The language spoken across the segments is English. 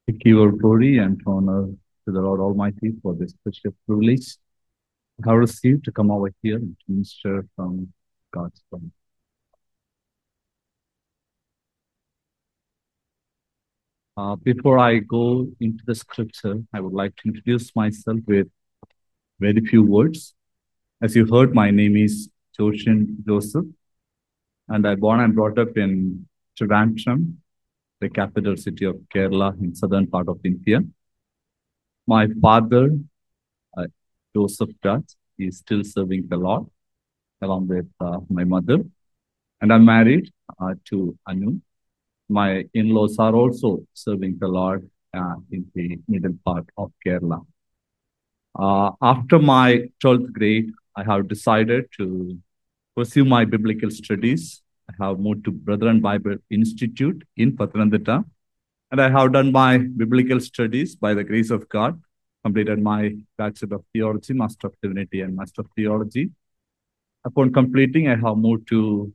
To give our glory and honor to the Lord Almighty for this precious privilege I have received to come over here and to minister from God's word. Before I go into the scripture, I would like to introduce myself with very few words. As you heard, my name is Joshin Joseph, and I born and brought up in Trivandrum, the capital city of Kerala in southern part of India. My father, uh, Joseph Dutt, is still serving the Lord along with my mother. And I'm married to Anu. My in-laws are also serving the Lord in the middle part of Kerala. After my 12th grade, I have decided to pursue my biblical studies. I have moved to Brethren Bible Institute in Pathanamthitta, and I have done my biblical studies by the grace of God, completed my Bachelor of Theology, Master of Divinity, and Master of Theology. Upon completing, I have moved to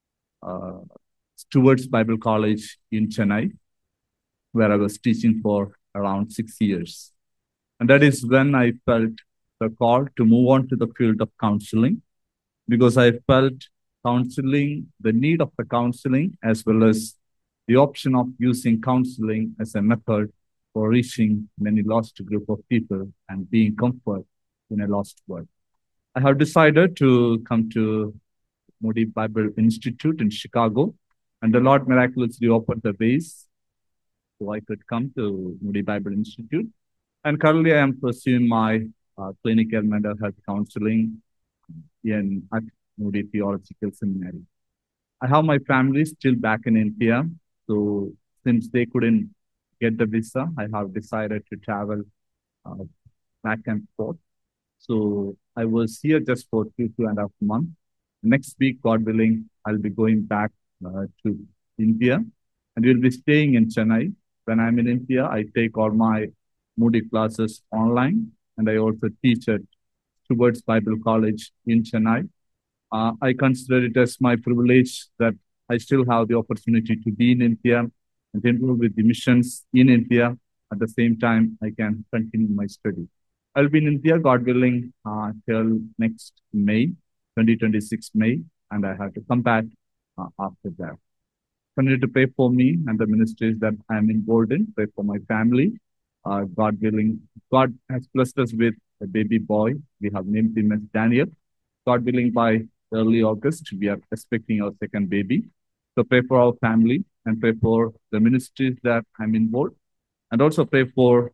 Stewart's Bible College in Chennai, where I was teaching for around 6 years. And that is when I felt the call to move on to the field of counseling, because I felt counseling, the need of the counseling, as well as the option of using counseling as a method for reaching many lost group of people and being comfort in a lost world. I have decided to come to Moody Bible Institute in Chicago, and the Lord miraculously opened the ways so I could come to Moody Bible Institute. And currently, I am pursuing my clinical mental health counseling at Moody Theological Seminary. I have my family still back in India, so since they couldn't get the visa, I have decided to travel back and forth. So I was here just for 2.5 months. Next week, God willing, I'll be going back to India, and we'll be staying in Chennai. When I'm in India, I take all my Moody classes online, and I also teach at Stewart's Bible College in Chennai. I consider it as my privilege that I still have the opportunity to be in India and involve with the missions in India. At the same time, I can continue my study. I'll be in India, God willing, till next May, 2026 May, and I have to come back after that. Continue to pray for me and the ministries that I'm involved in. Pray for my family. God willing, God has blessed us with a baby boy. We have named him as Daniel. God willing, by early August, we are expecting our second baby. So pray for our family and pray for the ministries that I'm involved, and also pray for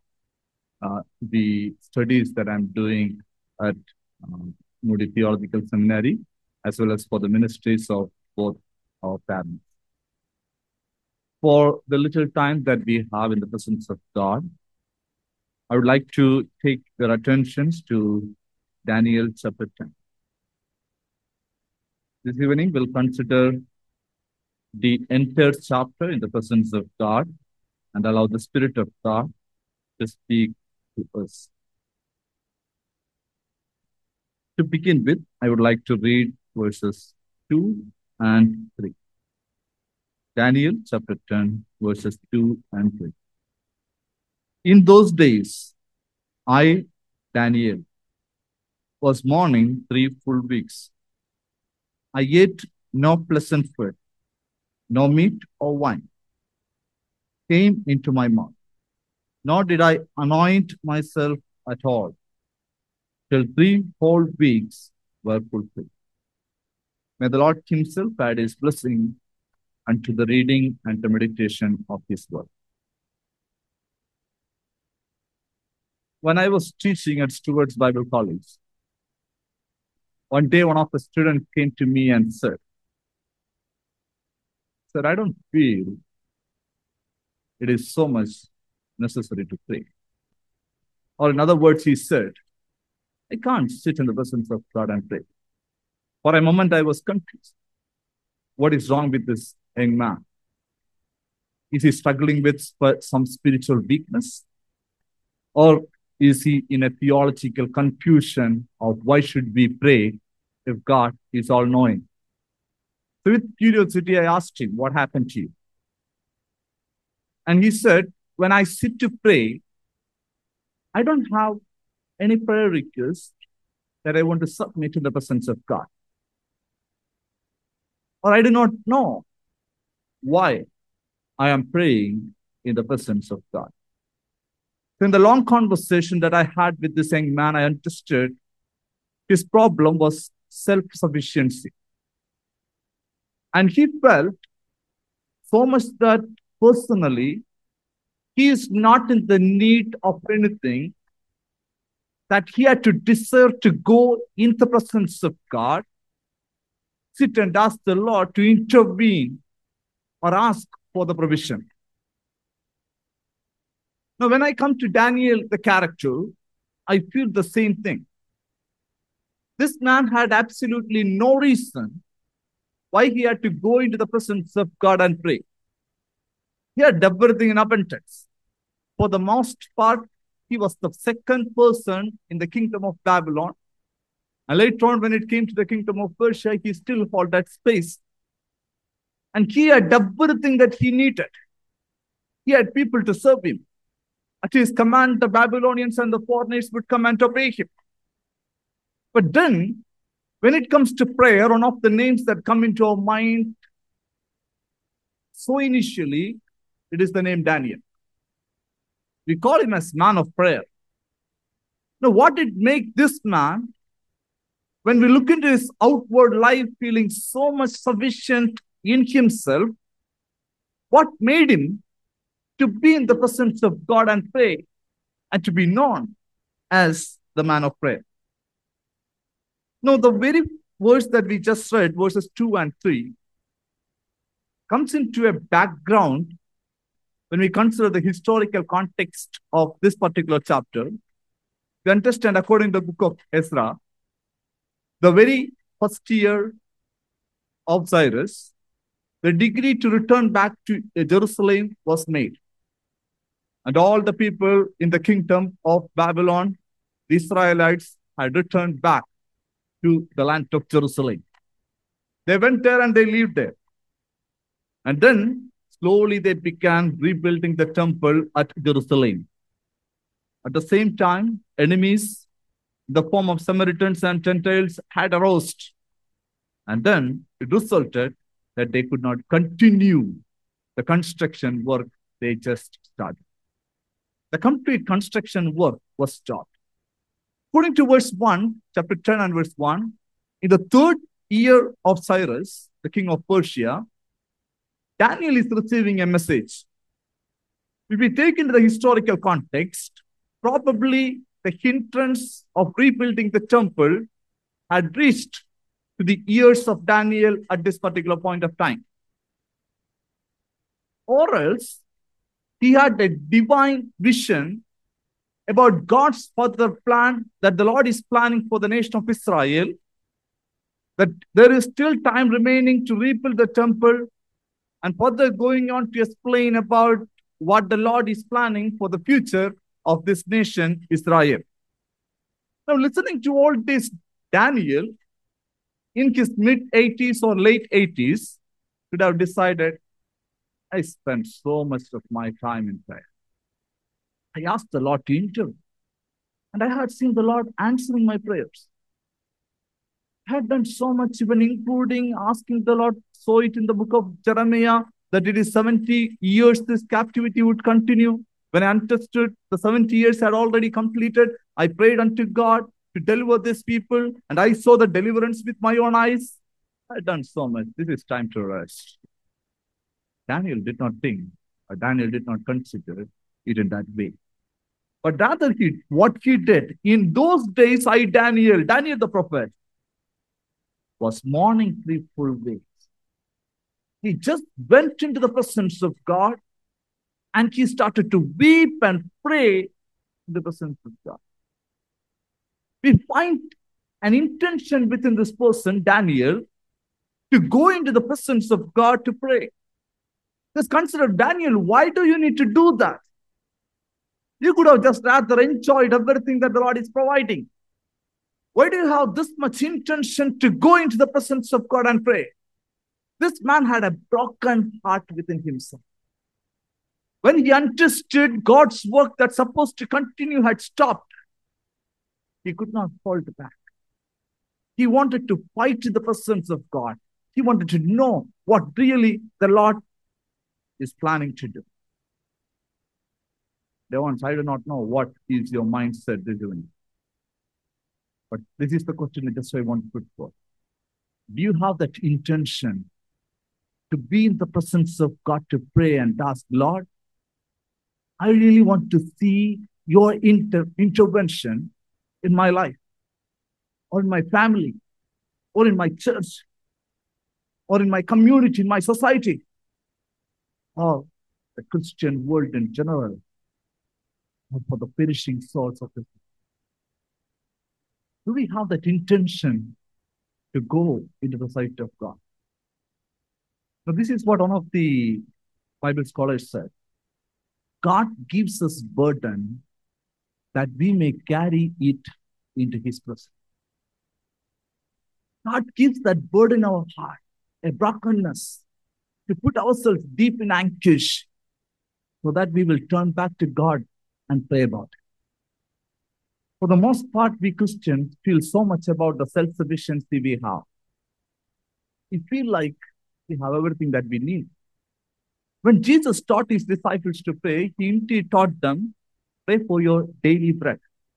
the studies that I'm doing at Moody Theological Seminary, as well as for the ministries of both our parents. For the little time that we have in the presence of God, I would like to take your attentions to Daniel chapter 10. This evening, we'll consider the entire chapter in the presence of God and allow the Spirit of God to speak to us. To begin with, I would like to read verses 2 and 3. Daniel chapter 10, verses 2 and 3. In those days, I, Daniel, was mourning 3 full weeks. I ate no pleasant food, no meat or wine came into my mouth, nor did I anoint myself at all, till 3 whole weeks were fulfilled. May the Lord himself add his blessing unto the reading and the meditation of his word. When I was teaching at Stewart's Bible College, one day one of the students came to me and said, I don't feel it is so much necessary to pray. Or in other words, he said, I can't sit in the presence of God and pray. For a moment, I was confused. What is wrong with this young man? Is he struggling with some spiritual weakness? Or is he in a theological confusion of why should we pray if God is all-knowing? So with curiosity, I asked him, what happened to you? And he said, when I sit to pray, I don't have any prayer request that I want to submit to the presence of God. Or I do not know why I am praying in the presence of God. So in the long conversation that I had with this young man, I understood his problem was self-sufficiency. And he felt so much that personally, he is not in the need of anything, that he had to deserve to go in the presence of God, sit and ask the Lord to intervene or ask for the provision. Now, when I come to Daniel, the character, I feel the same thing. This man had absolutely no reason why he had to go into the presence of God and pray. He had everything in abundance. For the most part, he was the second person in the kingdom of Babylon. And later on, when it came to the kingdom of Persia, he still held that space. And he had everything that he needed. He had people to serve him. At his command, the Babylonians and the foreigners would come and obey him. But then, when it comes to prayer, one of the names that come into our mind so initially, it is the name Daniel. We call him as man of prayer. Now, what did make this man, when we look into his outward life, feeling so much sufficient in himself, what made him to be in the presence of God and pray and to be known as the man of prayer? Now, the very verse that we just read, verses 2 and 3, comes into a background when we consider the historical context of this particular chapter. We understand, according to the book of Ezra, the very first year of Cyrus, the decree to return back to Jerusalem was made. And all the people in the kingdom of Babylon, the Israelites, had returned back to the land of Jerusalem. They went there and they lived there. And then slowly they began rebuilding the temple at Jerusalem. At the same time, enemies in the form of Samaritans and Gentiles had arose. And then it resulted that they could not continue the construction work they just started. The complete construction work was stopped. According to verse 1, chapter 10 and verse 1, in the third year of Cyrus, the king of Persia, Daniel is receiving a message. If we take into the historical context, probably the hindrance of rebuilding the temple had reached to the ears of Daniel at this particular point of time. Or else, he had a divine vision about God's further plan that the Lord is planning for the nation of Israel, that there is still time remaining to rebuild the temple, and further going on to explain about what the Lord is planning for the future of this nation, Israel. Now, listening to all this, Daniel, in his mid-80s or late 80s, could have decided, I spent so much of my time in prayer. I asked the Lord to intervene, and I had seen the Lord answering my prayers. I had done so much, even including asking the Lord, saw it in the book of Jeremiah, that it is 70 years this captivity would continue. When I understood the 70 years had already completed, I prayed unto God to deliver these people, and I saw the deliverance with my own eyes. I had done so much. This is time to rest. Daniel did not think, or Daniel did not consider it in that way. But rather, what he did, in those days, Daniel the prophet, was mourning 3 full days. He just went into the presence of God and he started to weep and pray in the presence of God. We find an intention within this person, Daniel, to go into the presence of God to pray. Just consider, Daniel, why do you need to do that? You could have just rather enjoyed everything that the Lord is providing. Why do you have this much intention to go into the presence of God and pray? This man had a broken heart within himself. When he understood God's work that's supposed to continue had stopped, he could not hold back. He wanted to fight in the presence of God. He wanted to know what really the Lord is planning to do. Devons, I do not know what is your mindset doing. But this is the question I want to put forth. Do you have that intention to be in the presence of God to pray and ask, Lord, I really want to see your intervention in my life, or in my family, or in my church, or in my community, in my society, or the Christian world in general, or for the perishing souls of the world. Do we have that intention to go into the sight of God? Now, this is what one of the Bible scholars said. God gives us burden that we may carry it into his presence. God gives that burden in our heart, a brokenness, to put ourselves deep in anguish so that we will turn back to God and pray about it. For the most part, we Christians feel so much about the self-sufficiency we have. We feel like we have everything that we need. When Jesus taught his disciples to pray, he taught them, pray for your daily bread.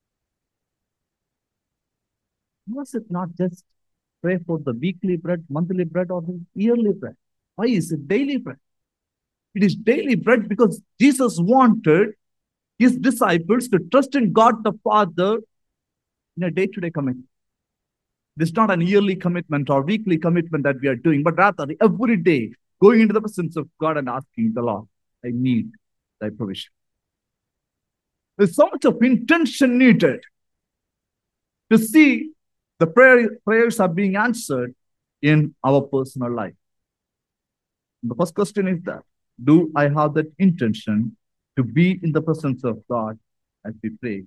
Was it not just pray for the weekly bread, monthly bread, or the yearly bread? Why is it daily bread? It is daily bread because Jesus wanted his disciples to trust in God the Father in a day-to-day commitment. This is not an yearly commitment or weekly commitment that we are doing, but rather every day going into the presence of God and asking the Lord, I need thy provision. There's so much of intention needed to see the prayers are being answered in our personal life. The first question is that, do I have that intention to be in the presence of God as we pray?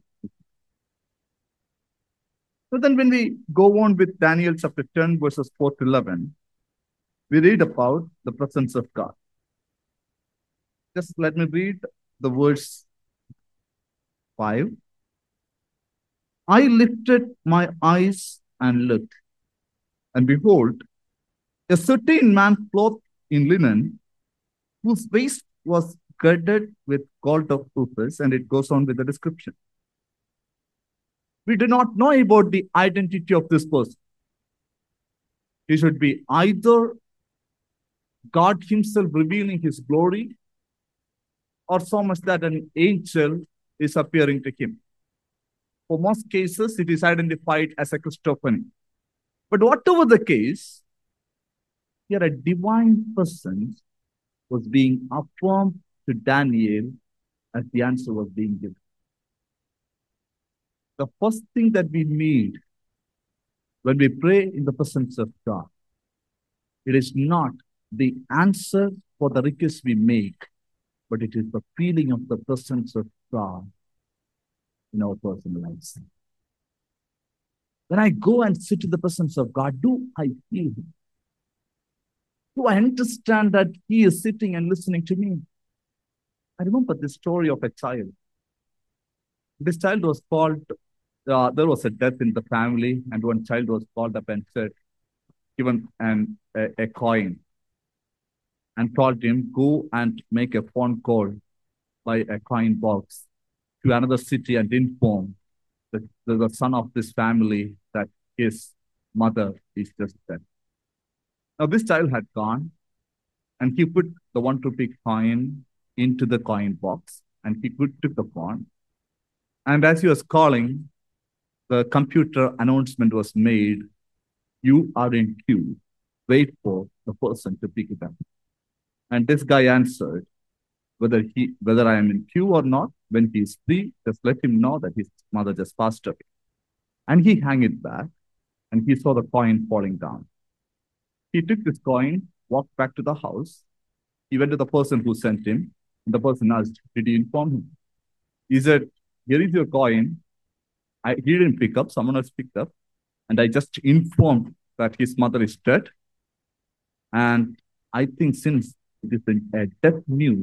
So then when we go on with Daniel chapter 10, verses 4 to 11, we read about the presence of God. Just let me read the verse 5. I lifted my eyes and looked, and behold, a certain man clothed in linen, whose waist was girded with gold of Uphaz, and it goes on with the description. We do not know about the identity of this person. He should be either God himself revealing his glory, or so much that an angel is appearing to him. For most cases, it is identified as a Christophany. But whatever the case, here a divine presence was being affirmed to Daniel as the answer was being given. The first thing that we need when we pray in the presence of God, it is not the answer for the request we make, but it is the feeling of the presence of God in our personal lives. When I go and sit in the presence of God, do I feel him? Do I understand that he is sitting and listening to me? I remember the story of a child. This child was called, there was a death in the family, and one child was called up and said, given a coin, and told him, go and make a phone call by a coin box to another city and inform the son of this family that his mother is just dead. Now this child had gone, and he put the 1 rupee coin into the coin box, and he took the phone. And as he was calling, the computer announcement was made, you are in queue. Wait for the person to pick it up. And this guy answered, whether I am in queue or not, when he is free, just let him know that his mother just passed away. And he hung it back, and he saw the coin falling down. He took this coin, walked back to the house. He went to the person who sent him, and the person asked, did you inform him? He said, here is your coin. He didn't pick up, someone else picked up, and I just informed that his mother is dead. And I think since it is a death news,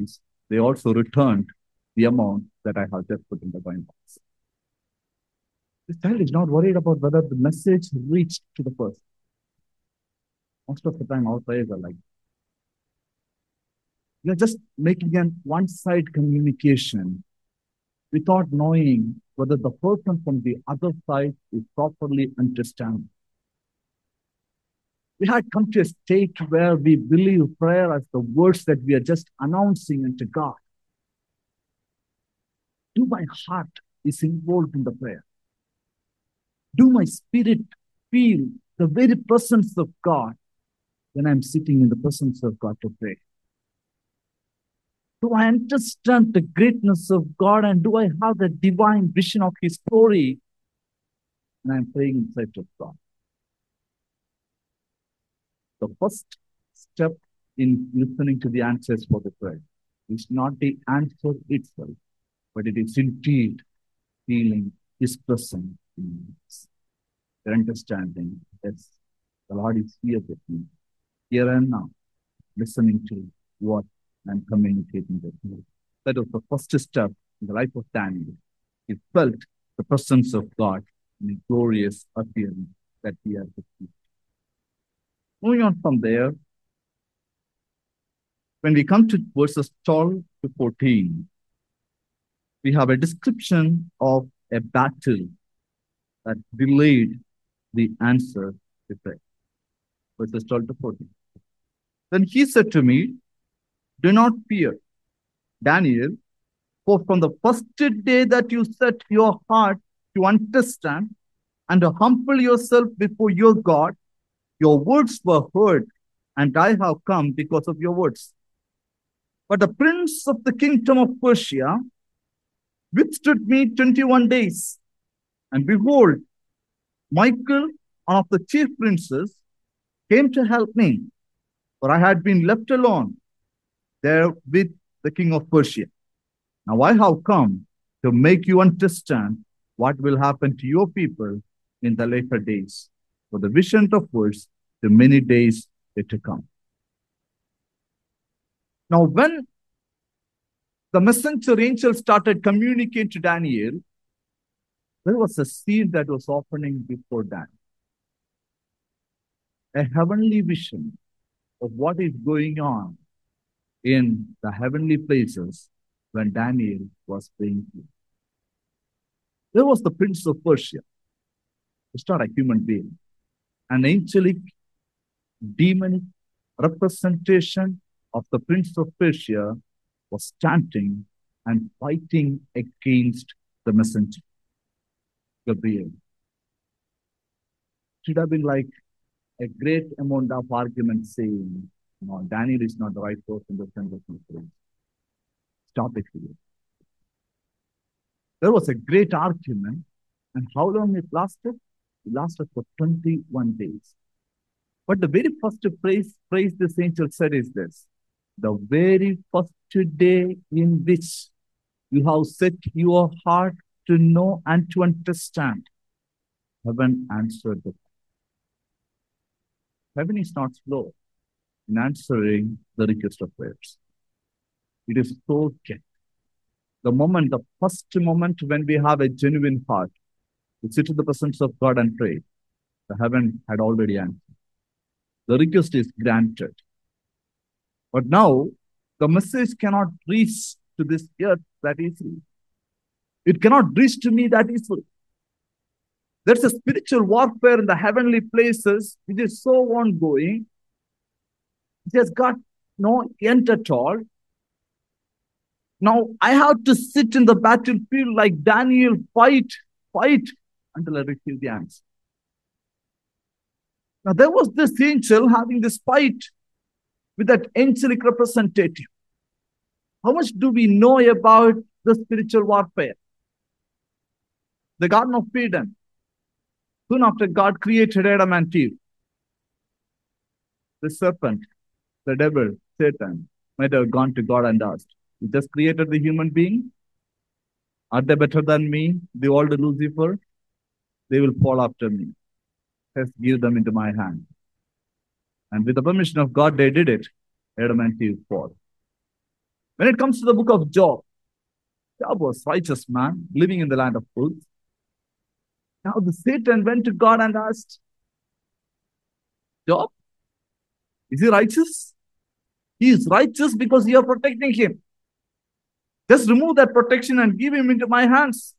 they also returned the amount that I have just put in the coin box. This child is not worried about whether the message reached to the person. Most of the time, our prayers are like, we are just making an one-side communication without knowing whether the person from the other side is properly understanding. We had come to a state where we believe prayer as the words that we are just announcing unto God. Do my heart is involved in the prayer? Do my spirit feel the very presence of God when I'm sitting in the presence of God to pray? Do I understand the greatness of God, and do I have the divine vision of His glory when I'm praying in sight of God? The first step in listening to the answers for the prayer is not the answer itself, but it is indeed feeling His presence in us. Their understanding, yes, the Lord is here with me, here and now, listening to what I'm communicating with you. That was the first step in the life of Daniel. He felt the presence of God in a glorious appearance that he has received. Moving on from there, when we come to verses 12 to 14, we have a description of a battle that delayed the answer to prayer. Verses 12 to 14. Then he said to me, do not fear, Daniel, for from the first day that you set your heart to understand and to humble yourself before your God, your words were heard, and I have come because of your words. But the prince of the kingdom of Persia withstood me 21 days. And behold, Michael, one of the chief princes, came to help me, for I had been left alone there with the king of Persia. Now I have come to make you understand what will happen to your people in the later days, for the vision of words the many days yet to come. Now, when the messenger angel started communicating to Daniel, there was a scene that was opening before Daniel. A heavenly vision of what is going on in the heavenly places when Daniel was praying. There was the prince of Persia. It's not a human being. An angelic, demonic representation of the prince of Persia was standing and fighting against the messenger, Gabriel. Should have been like a great amount of argument saying, no, Daniel is not the right person to send this message. Stop it here. There was a great argument, and how long it lasted? It lasted for 21 days. But the very first phrase this angel said is this: the very first day in which you have set your heart to know and to understand, heaven answered the prayer. Heaven is not slow in answering the request of prayers. It is so quick. The first moment when we have a genuine heart to sit in the presence of God and pray, the heaven had already answered. The request is granted. But now, the message cannot reach to this earth that easily. It cannot reach to me that easily. There's a spiritual warfare in the heavenly places which is so ongoing. It has got no end at all. Now, I have to sit in the battlefield like Daniel, fight until I receive the answer. Now, there was this angel having this fight with that angelic representative. How much do we know about the spiritual warfare? The Garden of Eden. Soon after God created Adam and Eve, the serpent, the devil, Satan, might have gone to God and asked, you just created the human being? Are they better than me, the old Lucifer? They will fall after me. Let's give them into my hand. And with the permission of God, they did it. Adam and Eve fall. When it comes to the book of Job, Job was a righteous man living in the land of Uz. Now the Satan went to God and asked, Job, is he righteous? He is righteous because you are protecting him. Just remove that protection and give him into my hands.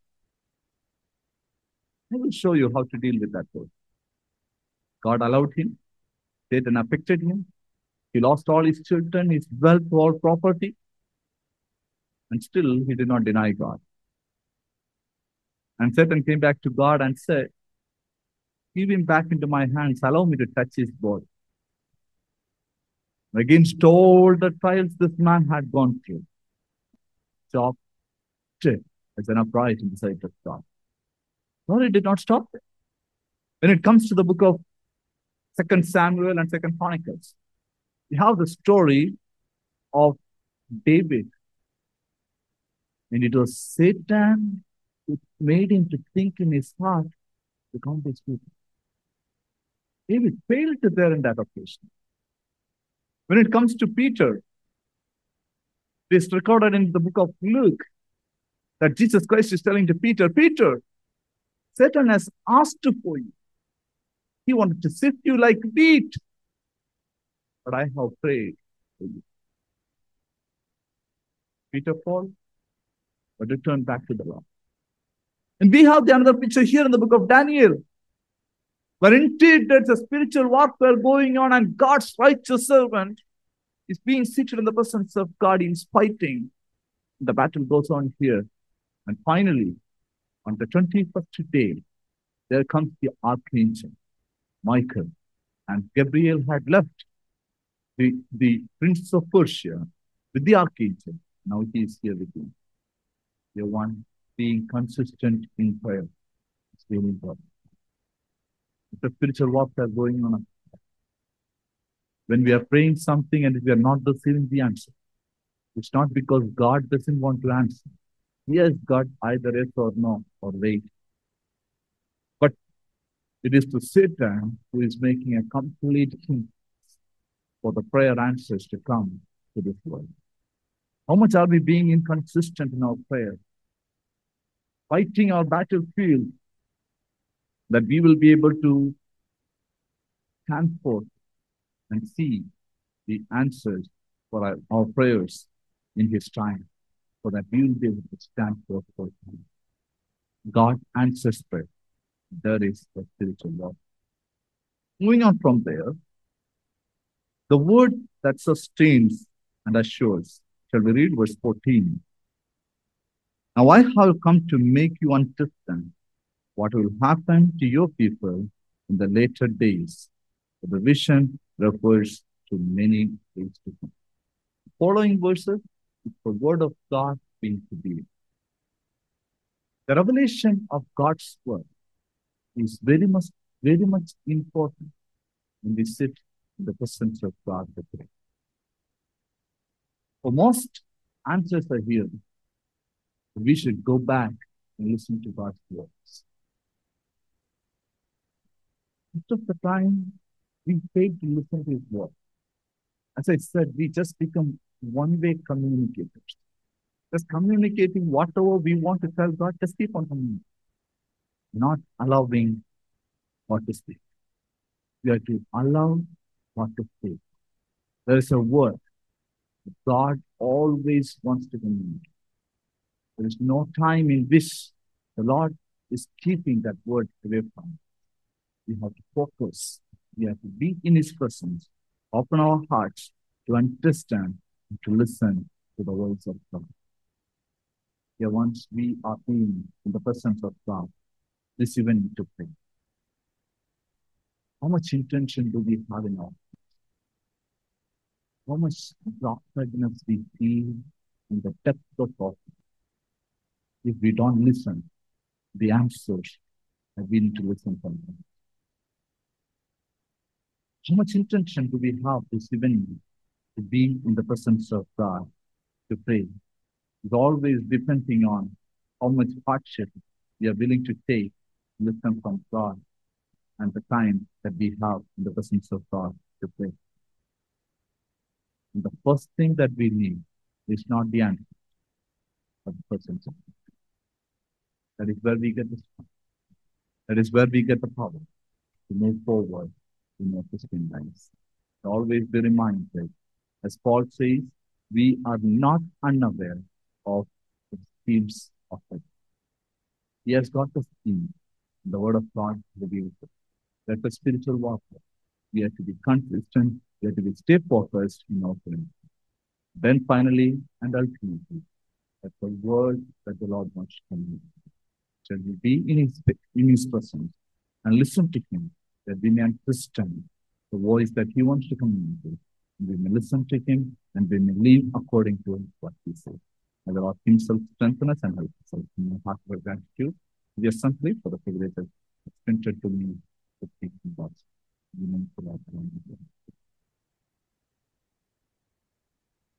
I will show you how to deal with that word. God allowed him. Satan affected him. He lost all his children, his wealth, all property. And still he did not deny God. And Satan came back to God and said, give him back into my hands. Allow me to touch his body. Against all the trials this man had gone through, Job stood as an upright in the sight of God. No, it did not stop there. When it comes to the book of 2 Samuel and 2 Chronicles, we have the story of David. And it was Satan who made him to think in his heart to count his people. David failed to there in that occasion. When it comes to Peter, it is recorded in the book of Luke that Jesus Christ is telling to Peter, Peter, Satan has asked for you. He wanted to sift you like wheat, but I have prayed for you. Peter fall, but returned back to the Lord. And we have the another picture here in the book of Daniel, where indeed there's a spiritual warfare going on and God's righteous servant is being seated in the presence of God. He's fighting. The battle goes on here. And finally, on the 21st day, there comes the archangel, Michael. And Gabriel had left the prince of Persia with the archangel. Now he is here with him. The one being consistent in prayer. It's very important. It's a spiritual warfare going on. When we are praying something and we are not receiving the answer, it's not because God doesn't want to answer. He has got either yes or no or wait. But it is to Satan who is making a complete hint for the prayer answers to come to this world. How much are we being inconsistent in our prayer? Fighting our battlefield that we will be able to stand forth and see the answers for our prayers in His time, so that we will be able to stand forth for Him. God answers prayer. There is the spiritual law. Moving on from there, the word that sustains and assures. Shall we read verse 14? Now I have come to make you understand what will happen to your people in the later days. The vision refers to many days to come. The following verses is the word of God being revealed. The revelation of God's word is very much important when we sit in the presence of God to pray. For most answers are here. We should go back and listen to God's words. Most of the time, we fail to listen to His word. As I said, we just become one-way communicators. Just communicating whatever we want to tell God, just keep on communicating. Not allowing what to speak. We are to allow what to speak. There is a word. God always wants to communicate. There is no time in which the Lord is keeping that word away from us. We have to focus. We have to be in His presence. Open our hearts to understand and to listen to the words of God. Here, once we are in the presence of God, this even to pray. How much intention do we have in our hearts? How much darkness we feel in the depth of our heart? If we don't listen, the answers that we need to listen from Him. How much intention do we have this evening to be in the presence of God, to pray? It's always depending on how much hardship we are willing to take, listen from God, and the time that we have in the presence of God to pray. And the first thing that we need is not the end of the presence of God. That is where we get the strength. That is where we get the power to move forward in our Christian lives. Always be reminded, as Paul says, we are not unaware of the schemes of it. He has got the scheme. The word of God reveals it. That's a spiritual warfare. We have to be consistent. We have to be stay focused in our faith. Then finally and ultimately, that's the word that the Lord wants to communicate. Shall we be in His presence and listen to Him, that we may understand the voice that He wants to communicate. And we may listen to Him and we may live according to what He says. May the Lord Himself strengthen us and help us. In my heart of gratitude, just simply for the privilege that extended to me to speak in God's name.